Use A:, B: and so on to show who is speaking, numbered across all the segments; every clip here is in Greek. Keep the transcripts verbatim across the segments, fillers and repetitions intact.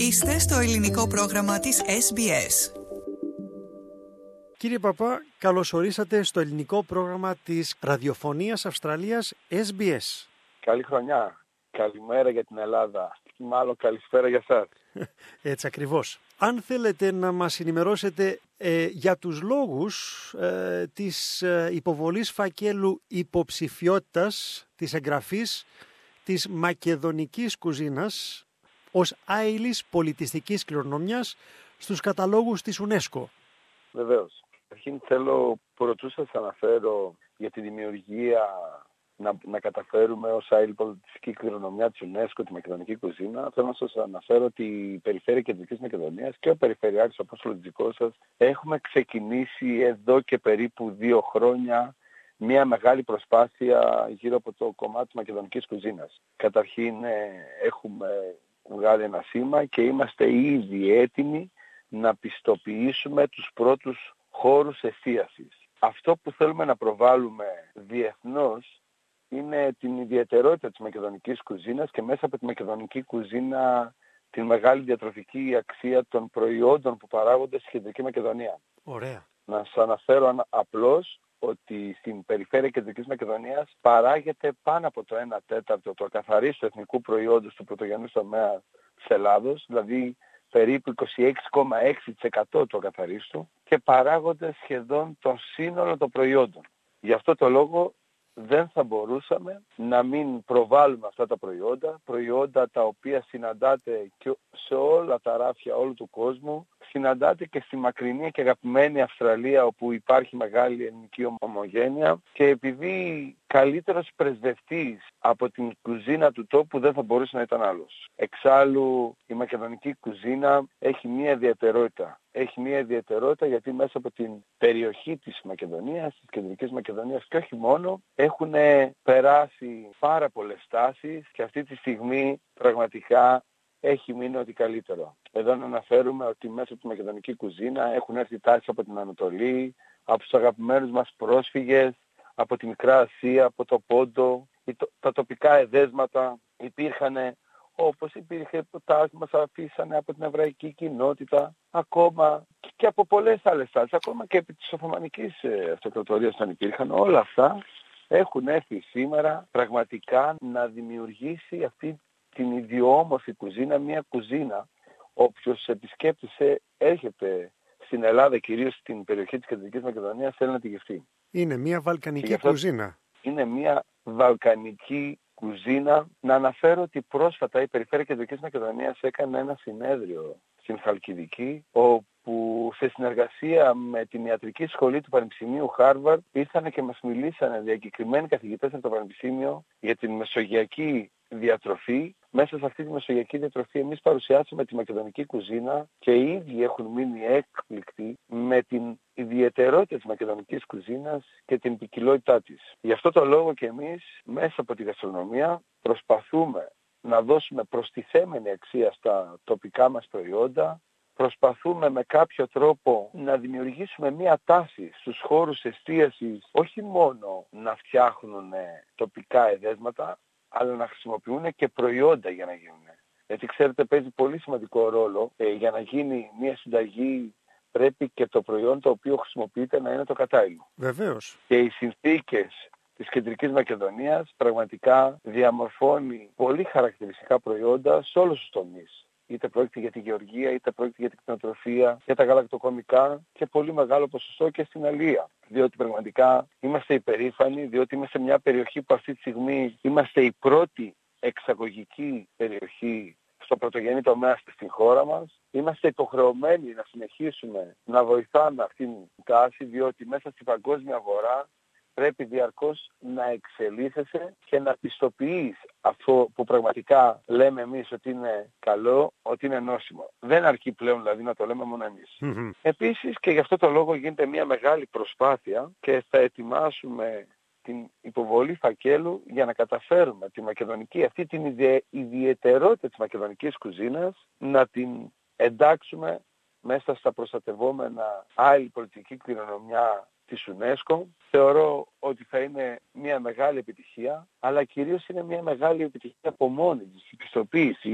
A: Είστε στο ελληνικό πρόγραμμα της Ες Μπι Ες.
B: Κύριε Παπά, καλώς ορίσατε στο ελληνικό πρόγραμμα της ραδιοφωνίας Αυστραλίας Ες Μπι Ες.
C: Καλή χρονιά. Καλημέρα για την Ελλάδα. Μάλλον καλησπέρα για σας.
B: Έτσι ακριβώς. Αν θέλετε να μας ενημερώσετε ε, για τους λόγους ε, της ε, υποβολής φακέλου υποψηφιότητας της εγγραφής της μακεδονικής κουζίνας ως άειλης πολιτιστικής κληρονομιάς στους καταλόγους της UNESCO.
C: Βεβαίως. Αρχήν θέλω πρωτού σας αναφέρω για τη δημιουργία να, να καταφέρουμε ως άειλη πολιτιστική κληρονομιά της UNESCO τη μακεδονική κουζίνα. Θέλω να σας αναφέρω ότι η Περιφέρεια Κεντρικής Μακεδονίας και ο Περιφερειάρχης Απόστολος δικός σας έχουμε ξεκινήσει εδώ και περίπου δύο χρόνια μια μεγάλη προσπάθεια γύρω από το κομμάτι της μακεδονικής κουζίνας. Καταρχήν έχουμε βγάλει ένα σήμα και είμαστε ήδη έτοιμοι να πιστοποιήσουμε τους πρώτους χώρους εστίασης. Αυτό που θέλουμε να προβάλλουμε διεθνώς είναι την ιδιαιτερότητα της μακεδονικής κουζίνας και μέσα από τη μακεδονική κουζίνα την μεγάλη διατροφική αξία των προϊόντων που παράγονται στη Κεντρική Μακεδονία.
B: Ωραία.
C: Να σας αναφέρω απλώς ότι στην Περιφέρεια Κεντρικής Μακεδονίας παράγεται πάνω από το ένα τέταρτο του ακαθαρίστου εθνικού προϊόντος του πρωτογενούς τομέα της Ελλάδος, δηλαδή περίπου είκοσι έξι κόμμα έξι τοις εκατό του ακαθαρίστου, και παράγονται σχεδόν το σύνολο των προϊόντων. Γι' αυτό το λόγο δεν θα μπορούσαμε να μην προβάλλουμε αυτά τα προϊόντα, προϊόντα τα οποία συναντάτε και σε όλα τα ράφια όλου του κόσμου, συναντάτε και στη μακρινή και αγαπημένη Αυστραλία όπου υπάρχει μεγάλη ελληνική ομογένεια, και επειδή καλύτερος πρεσβευτής από την κουζίνα του τόπου δεν θα μπορούσε να ήταν άλλος. Εξάλλου η μακεδονική κουζίνα έχει μία ιδιαιτερότητα. Έχει μία ιδιαιτερότητα γιατί μέσα από την περιοχή της Μακεδονίας, της Κεντρικής Μακεδονίας και όχι μόνο, έχουν περάσει πάρα πολλές τάσεις και αυτή τη στιγμή πραγματικά έχει μείνει ότι καλύτερο. Εδώ να αναφέρουμε ότι μέσα από τη μακεδονική κουζίνα έχουν έρθει τάσεις από την Ανατολή, από τους αγαπημένους μας πρόσφυγες, από τη Μικρά Ασία, από το Πόντο, τα τοπικά εδέσματα υπήρχαν, όπως υπήρχε τάσεις που μας αφήσανε από την εβραϊκή κοινότητα, ακόμα και από πολλές άλλες τάσεις, ακόμα και επί της Οθωμανικής Αυτοκρατορίας αν υπήρχαν. Όλα αυτά έχουν έρθει σήμερα πραγματικά να δημιουργήσει αυτή την ιδιόμορφη κουζίνα, μια κουζίνα όποιος επισκέπτης έρχεται στην Ελλάδα, κυρίως στην περιοχή της Κεντρικής Μακεδονίας, θέλει να τη γευτεί.
B: Είναι μια βαλκανική κουζίνα.
C: Είναι μια βαλκανική κουζίνα. Να αναφέρω ότι πρόσφατα η Περιφέρεια Κεντρικής Μακεδονίας έκανε ένα συνέδριο στην Χαλκιδική, όπου σε συνεργασία με την ιατρική σχολή του Πανεπιστημίου Χάρβαρντ ήρθαν και μας μιλήσανε διακεκριμένοι καθηγητές από το Πανεπιστήμιο για την μεσογειακή διατροφή. Μέσα σε αυτή τη μεσογειακή διατροφή εμείς παρουσιάσαμε τη μακεδονική κουζίνα και οι ίδιοι έχουν μείνει έκπληκτοι με την ιδιαιτερότητα της μακεδονικής κουζίνας και την ποικιλότητά της. Γι' αυτό το λόγο και εμείς μέσα από τη γαστρονομία προσπαθούμε να δώσουμε προστιθέμενη αξία στα τοπικά μας προϊόντα. Προσπαθούμε με κάποιο τρόπο να δημιουργήσουμε μία τάση στους χώρους εστίασης, όχι μόνο να φτιάχνουν τοπικά εδέσματα, αλλά να χρησιμοποιούν και προϊόντα για να γίνουν. Γιατί ξέρετε, παίζει πολύ σημαντικό ρόλο. Ε, για να γίνει μια συνταγή πρέπει και το προϊόν το οποίο χρησιμοποιείται να είναι το κατάλληλο.
B: Βεβαίως.
C: Και οι συνθήκες της Κεντρικής Μακεδονίας πραγματικά διαμορφώνει πολύ χαρακτηριστικά προϊόντα σε όλους τους τομείς. Είτε πρόκειται για τη γεωργία, είτε πρόκειται για την κτηνοτροφία, για τα γαλακτοκομικά και πολύ μεγάλο ποσοστό και στην αλεία. Διότι πραγματικά είμαστε υπερήφανοι, διότι είμαστε μια περιοχή που αυτή τη στιγμή είμαστε η πρώτη εξαγωγική περιοχή στο πρωτογενή τομέα στην χώρα μας. Είμαστε υποχρεωμένοι να συνεχίσουμε να βοηθάμε αυτήν την τάση, διότι μέσα στην παγκόσμια αγορά πρέπει διαρκώς να εξελίσσεσαι και να πιστοποιείς αυτό που πραγματικά λέμε εμείς ότι είναι καλό, ότι είναι νόσιμο. Δεν αρκεί πλέον δηλαδή να το λέμε μόνο εμείς. Mm-hmm. Επίσης και γι' αυτό το λόγο γίνεται μια μεγάλη προσπάθεια και θα ετοιμάσουμε την υποβολή φακέλου για να καταφέρουμε τη μακεδονική, αυτή την ιδε, ιδιαιτερότητα της μακεδονικής κουζίνας να την εντάξουμε μέσα στα προστατευόμενα άειλη πολιτική κληρονομιά της UNESCO. Θεωρώ ότι θα είναι μια μεγάλη επιτυχία, αλλά κυρίως είναι μια μεγάλη επιτυχία από μόνη της η πιστοποίηση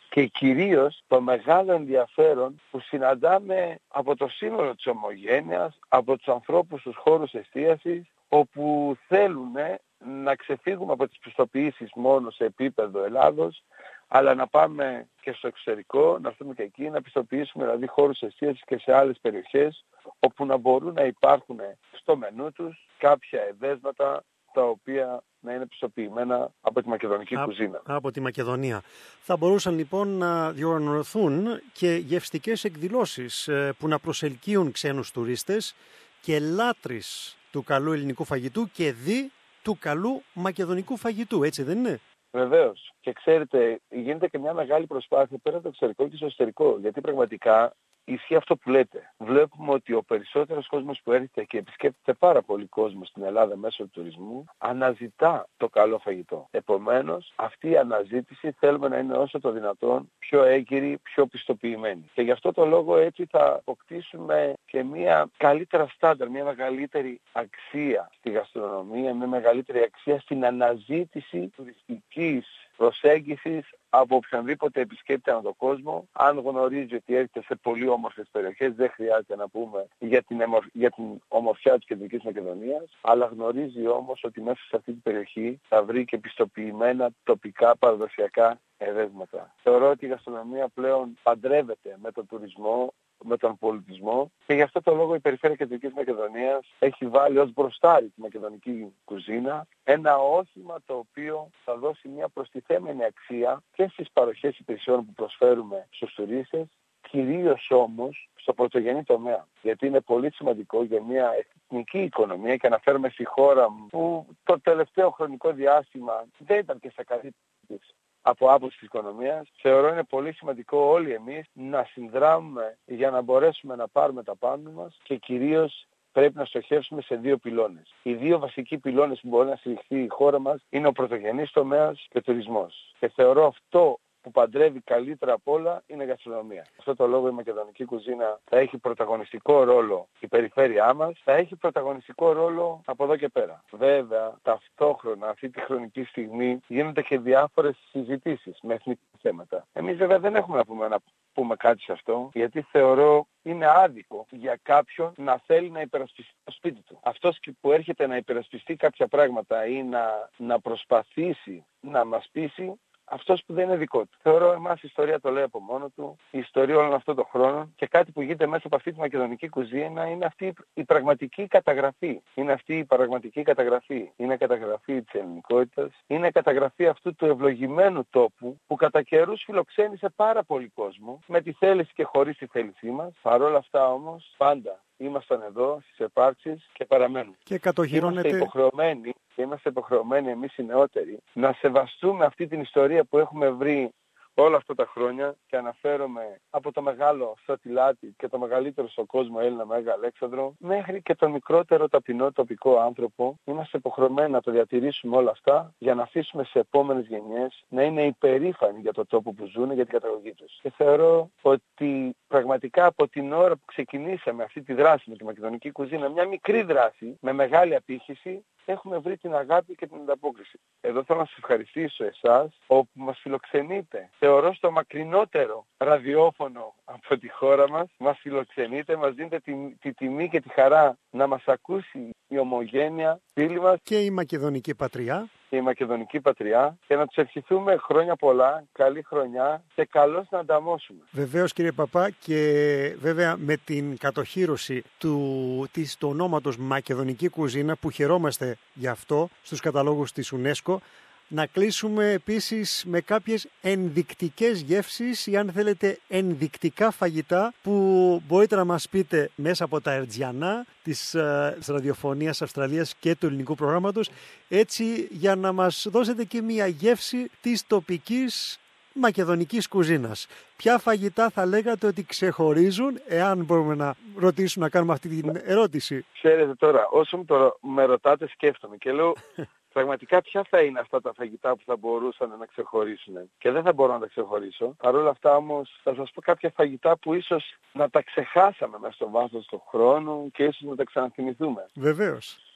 C: και κυρίως το μεγάλο ενδιαφέρον που συναντάμε από το σύνολο της ομογένειας, από τους ανθρώπους στους χώρους εστίασης, όπου θέλουν να ξεφύγουμε από τις πιστοποιήσεις μόνο σε επίπεδο Ελλάδος, αλλά να πάμε και στο εξωτερικό, να έρθουμε και εκεί, να πιστοποιήσουμε δηλαδή χώρους εστίασης και σε άλλες περιοχές, όπου να μπορούν να υπάρχουν στο μενού τους κάποια εδέσματα τα οποία να είναι πιστοποιημένα από τη μακεδονική
B: Α,
C: κουζίνα.
B: Από τη Μακεδονία. Θα μπορούσαν λοιπόν να διοργανωθούν και γευστικές εκδηλώσεις που να προσελκύουν ξένους τουρίστες και λάτρεις του καλού ελληνικού φαγητού και δι του καλού μακεδονικού φαγητού, έτσι δεν είναι?
C: Βεβαίως. Και ξέρετε, γίνεται και μια μεγάλη προσπάθεια πέρα από το εξωτερικό και στο εσωτερικό. Γιατί πραγματικά ισχύει αυτό που λέτε. Βλέπουμε ότι ο περισσότερος κόσμος που έρχεται και επισκέπτεται πάρα πολύ κόσμο στην Ελλάδα μέσω του τουρισμού, αναζητά το καλό φαγητό. Επομένως, αυτή η αναζήτηση θέλουμε να είναι όσο το δυνατόν πιο έγκυρη, πιο πιστοποιημένη. Και γι' αυτό το λόγο έτσι θα αποκτήσουμε και μια καλύτερα στάνταρ, μια μεγαλύτερη αξία στη γαστρονομία, μια μεγαλύτερη αξία στην αναζήτηση τουριστικής προσέγγισης από οποιονδήποτε επισκέπτεται ανά τον κόσμο. Αν γνωρίζει ότι έρχεται σε πολύ όμορφες περιοχές, δεν χρειάζεται να πούμε για την, εμορ... για την ομορφιά της Κεντρικής Μακεδονίας, αλλά γνωρίζει όμως ότι μέσα σε αυτή την περιοχή θα βρει και πιστοποιημένα τοπικά παραδοσιακά εδέσματα. Θεωρώ ότι η γαστρονομία πλέον παντρεύεται με τον τουρισμό, με τον πολιτισμό, και γι' αυτό το λόγο η Περιφέρεια Κεντρικής Μακεδονίας έχει βάλει ως μπροστάρι τη μακεδονική κουζίνα, ένα όχημα το οποίο θα δώσει μια προστιθέμενη αξία και στις παροχές υπηρεσιών που προσφέρουμε στους τουρίστες, κυρίως όμως στο πρωτογενή τομέα. Γιατί είναι πολύ σημαντικό για μια εθνική οικονομία, και αναφέρομαι στη χώρα μου που το τελευταίο χρονικό διάστημα δεν ήταν και στα καλή της από άποψη της οικονομίας. Θεωρώ είναι πολύ σημαντικό όλοι εμείς να συνδράμουμε για να μπορέσουμε να πάρουμε τα πάνω μας, και κυρίως πρέπει να στοχεύσουμε σε δύο πυλώνες. Οι δύο βασικοί πυλώνες που μπορεί να στηριχθεί η χώρα μας είναι ο πρωτογενής τομέας και ο τουρισμός. Και θεωρώ αυτό που παντρεύει καλύτερα απ' όλα είναι η γαστρονομία. Γι' αυτό το λόγο η μακεδονική κουζίνα θα έχει πρωταγωνιστικό ρόλο, η περιφέρειά μας θα έχει πρωταγωνιστικό ρόλο από εδώ και πέρα. Βέβαια, ταυτόχρονα αυτή τη χρονική στιγμή γίνονται και διάφορες συζητήσεις με εθνικά θέματα. Εμείς βέβαια δεν έχουμε να πούμε, να πούμε κάτι σε αυτό, γιατί θεωρώ είναι άδικο για κάποιον να θέλει να υπερασπιστεί το σπίτι του. Αυτός που έρχεται να υπερασπιστεί κάποια πράγματα ή να, να προσπαθήσει να μας πείσει, αυτός που δεν είναι δικό του. Θεωρώ εμάς η ιστορία το λέει από μόνο του, η ιστορία όλων αυτών των χρόνων, και κάτι που γίνεται μέσα από αυτή τη μακεδονική κουζίνα είναι αυτή η πραγματική καταγραφή. Είναι αυτή η πραγματική καταγραφή. Είναι καταγραφή της ελληνικότητας, είναι καταγραφή αυτού του ευλογημένου τόπου που κατά καιρούς φιλοξένησε πάρα πολύ κόσμο, με τη θέληση και χωρίς τη θέλησή μας. Παρ' όλα αυτά όμως πάντα ήμασταν εδώ στις επάρξεις και παραμένουμε.
B: Και κατοχυρώνεται...
C: Είμαστε υποχρεωμένοι, και είμαστε υποχρεωμένοι εμείς οι νεότεροι να σεβαστούμε αυτή την ιστορία που έχουμε βρει όλα αυτά τα χρόνια, και αναφέρομαι από το μεγάλο Στρατιλάτη και το μεγαλύτερο στον κόσμο Έλληνα Μέγα Αλέξανδρο μέχρι και τον μικρότερο ταπεινό τοπικό άνθρωπο. Είμαστε υποχρεωμένοι να το διατηρήσουμε όλα αυτά για να αφήσουμε σε επόμενες γενιές να είναι υπερήφανοι για το τόπο που ζουν, για την καταγωγή τους. Και θεωρώ ότι πραγματικά από την ώρα που ξεκινήσαμε αυτή τη δράση με τη μακεδονική κουζίνα, μια μικρή δράση με μεγάλη απήχηση, έχουμε βρει την αγάπη και την ανταπόκριση. Εδώ θέλω να σας ευχαριστήσω εσάς, όπου μας φιλοξενείτε. Θεωρώ στο μακρινότερο ραδιόφωνο από τη χώρα μας, μας φιλοξενείτε, μας δίνετε τη, τη τιμή και τη χαρά να μας ακούσει η ομογένεια φίλη μας
B: και η μακεδονική πατριά.
C: Και η μακεδονική πατριά, και να τους ευχηθούμε χρόνια πολλά, καλή χρονιά και καλώς να ανταμώσουμε.
B: Βεβαίως κύριε Παπά, και βέβαια με την κατοχύρωση του, της, του ονόματος μακεδονική κουζίνα, που χαιρόμαστε γι' αυτό στους καταλόγους της UNESCO, να κλείσουμε επίσης με κάποιες ενδεικτικές γεύσεις ή αν θέλετε ενδεικτικά φαγητά που μπορείτε να μας πείτε μέσα από τα ερτζιανά της, uh, της ραδιοφωνίας Αυστραλίας και του ελληνικού προγράμματος, έτσι για να μας δώσετε και μια γεύση της τοπικής μακεδονικής κουζίνας. Ποια φαγητά θα λέγατε ότι ξεχωρίζουν, εάν μπορούμε να ρωτήσουμε, να κάνουμε αυτή την ερώτηση?
C: Ξέρετε τώρα, όσο με, το, με ρωτάτε σκέφτομαι και λέω πραγματικά ποια θα είναι αυτά τα φαγητά που θα μπορούσαν να ξεχωρίσουν, και δεν θα μπορώ να τα ξεχωρίσω. Παρ' όλα αυτά όμως θα σας πω κάποια φαγητά που ίσως να τα ξεχάσαμε μέσα στο βάθος του χρόνου και ίσως να τα ξαναθυμηθούμε.
B: Βεβαίως.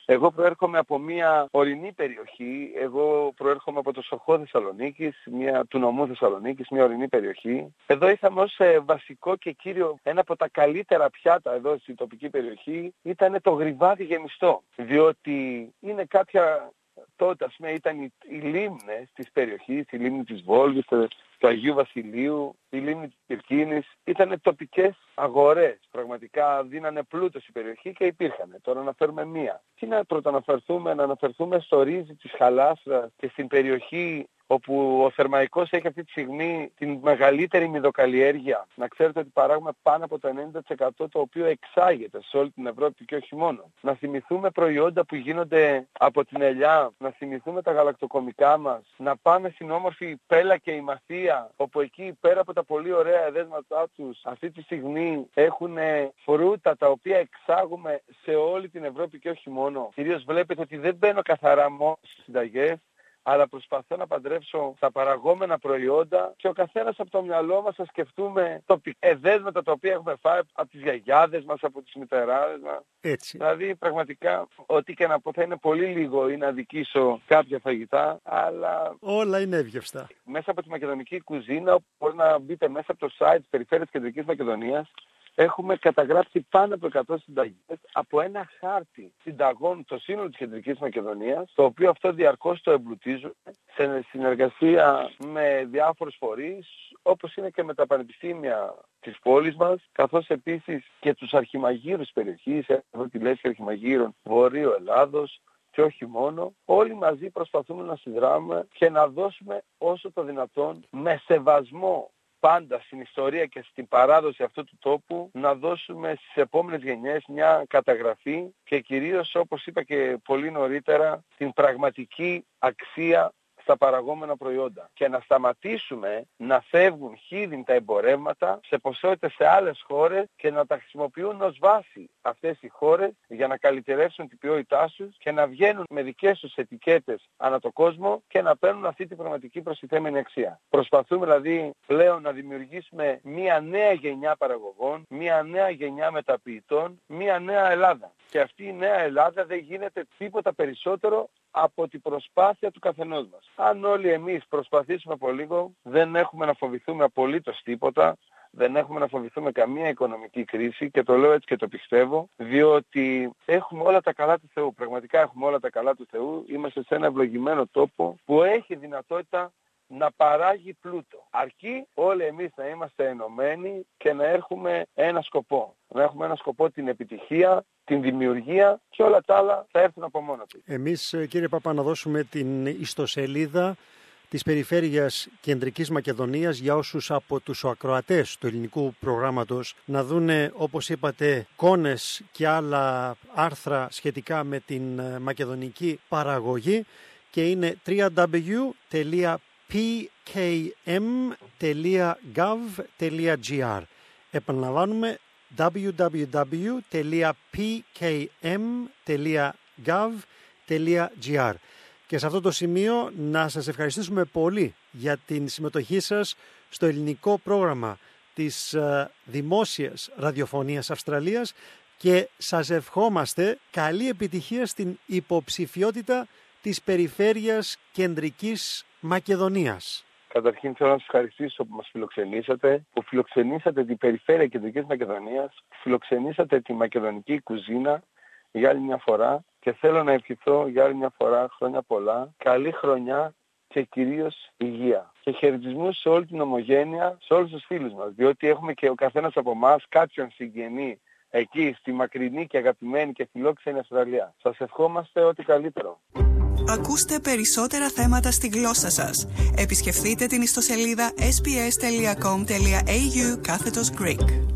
C: Εγώ προέρχομαι από μια ορεινή περιοχή. Εγώ προέρχομαι από το Σοχό Θεσσαλονίκης, μια του νομού Θεσσαλονίκης, μια ορεινή περιοχή. Εδώ είχαμε ως ε, βασικό και κύριο, ένα από τα καλύτερα πιάτα εδώ στην τοπική περιοχή ήταν το γρυβάδι γεμιστό. Διότι είναι κάποια... Τότε, ας πούμε, ήταν οι, οι λίμνες της περιοχής, η λίμνη της Βόλγης, το, του Αγίου Βασιλείου, η λίμνη της Κυρκίνης. Ήταν τοπικές αγορές. Πραγματικά δίνανε πλούτο στην περιοχή και υπήρχαν. Τώρα αναφέρουμε μία. Τι να πρωτοαναφερθούμε, να αναφερθούμε στο ρύζι της Χαλάστρας και στην περιοχή όπου ο Θερμαϊκός έχει αυτή τη στιγμή την μεγαλύτερη μυδοκαλλιέργεια. Να ξέρετε ότι παράγουμε πάνω από το ενενήντα τοις εκατό το οποίο εξάγεται σε όλη την Ευρώπη και όχι μόνο. Να θυμηθούμε προϊόντα που γίνονται από την ελιά, να θυμηθούμε τα γαλακτοκομικά μας, να πάμε στην όμορφη Πέλα και η Μαθία, όπου εκεί πέρα από τα πολύ ωραία εδέσματά τους αυτή τη στιγμή έχουν φρούτα τα οποία εξάγουμε σε όλη την Ευρώπη και όχι μόνο. Κυρίως βλέπετε ότι δεν μπαίνω καθαρά μόνο στις συνταγές, αλλά προσπαθώ να παντρέψω τα παραγόμενα προϊόντα και ο καθένας από το μυαλό μας να σκεφτούμε τοπικά εδέσματα τα οποία έχουμε φάει από τις γιαγιάδες μας, από τις μητεράδες μας.
B: Έτσι.
C: Δηλαδή πραγματικά ό,τι και να πω θα είναι πολύ λίγο ή να δικήσω κάποια φαγητά, αλλά...
B: όλα είναι εύγευστα.
C: Μέσα από τη μακεδονική κουζίνα, μπορεί να μπείτε μέσα από το site της Περιφέρειας Κεντρικής Μακεδονίας, έχουμε καταγράψει πάνω από εκατό συνταγές από ένα χάρτη συνταγών το σύνολο της Κεντρικής Μακεδονίας, το οποίο αυτό διαρκώς το εμπλουτίζουμε σε συνεργασία με διάφορους φορείς, όπως είναι και με τα πανεπιστήμια της πόλης μας, καθώς επίσης και τους αρχιμαγείρους της περιοχής, εδώ τη λέσχη αρχιμαγείρων Βορείου Ελλάδος, και όχι μόνο. Όλοι μαζί προσπαθούμε να συνδράμουμε και να δώσουμε όσο το δυνατόν με σεβασμό πάντα στην ιστορία και στην παράδοση αυτού του τόπου, να δώσουμε στις επόμενες γενιές μια καταγραφή και κυρίως, όπως είπα και πολύ νωρίτερα, την πραγματική αξία στα παραγόμενα προϊόντα και να σταματήσουμε να φεύγουν χίδιν τα εμπορεύματα σε ποσότητες σε άλλες χώρες και να τα χρησιμοποιούν ως βάση αυτές οι χώρες για να καλυτερεύσουν την ποιότητά τους και να βγαίνουν με δικές τους ετικέτες ανά το κόσμο και να παίρνουν αυτή την πραγματική προστιθέμενη αξία. Προσπαθούμε δηλαδή πλέον να δημιουργήσουμε μια νέα γενιά παραγωγών, μια νέα γενιά μεταποιητών, μια νέα Ελλάδα. Και αυτή η νέα Ελλάδα δεν γίνεται τίποτα περισσότερο από την προσπάθεια του καθενός μας. Αν όλοι εμείς προσπαθήσουμε από λίγο, δεν έχουμε να φοβηθούμε απολύτως τίποτα, δεν έχουμε να φοβηθούμε καμία οικονομική κρίση και το λέω έτσι και το πιστεύω, διότι έχουμε όλα τα καλά του Θεού. Πραγματικά έχουμε όλα τα καλά του Θεού. Είμαστε σε ένα ευλογημένο τόπο που έχει δυνατότητα να παράγει πλούτο. Αρκεί όλοι εμείς να είμαστε ενωμένοι και να έχουμε ένα σκοπό. Να έχουμε ένα σκοπό, την επιτυχία, την δημιουργία και όλα τα άλλα θα έρθουν από μόνα τους.
B: Εμείς, κύριε Παπά, να δώσουμε την ιστοσελίδα της Περιφέρειας Κεντρικής Μακεδονίας για όσους από τους ακροατές του ελληνικού προγράμματος να δούνε, όπως είπατε, εικόνες και άλλα άρθρα σχετικά με την μακεδονική παραγωγή και είναι double-u double-u double-u τελεία πι κέι εμ τελεία γκοβ τελεία τζι άρ. Επαναλαμβάνουμε double-u double-u double-u τελεία πι κέι εμ τελεία γκοβ τελεία τζι άρ. Και σε αυτό το σημείο να σας ευχαριστήσουμε πολύ για την συμμετοχή σας στο ελληνικό πρόγραμμα της Δημόσιας Ραδιοφωνίας Αυστραλίας και σας ευχόμαστε καλή επιτυχία στην υποψηφιότητα της Περιφέρειας Κεντρικής Μακεδονίας.
C: Καταρχήν θέλω να σας ευχαριστήσω που μας φιλοξενήσατε, που φιλοξενήσατε την Περιφέρεια Κεντρικής Μακεδονίας, που φιλοξενήσατε τη μακεδονική κουζίνα για άλλη μια φορά και θέλω να ευχηθώ για άλλη μια φορά χρόνια πολλά, καλή χρονιά και κυρίως υγεία. Και χαιρετισμούς σε όλη την ομογένεια, σε όλους τους φίλους μας, διότι έχουμε και ο καθένας από εμάς κάποιον συγγενή εκεί στη μακρινή και αγαπημένη και φιλόξενη Αυστραλία. Σας ευχόμαστε ό,τι καλύτερο.
A: Ακούστε περισσότερα θέματα στη γλώσσα σας. Επισκεφτείτε την ιστοσελίδα ες μπι ες τελεία κομ τελεία έι γιου κάθετος Greek.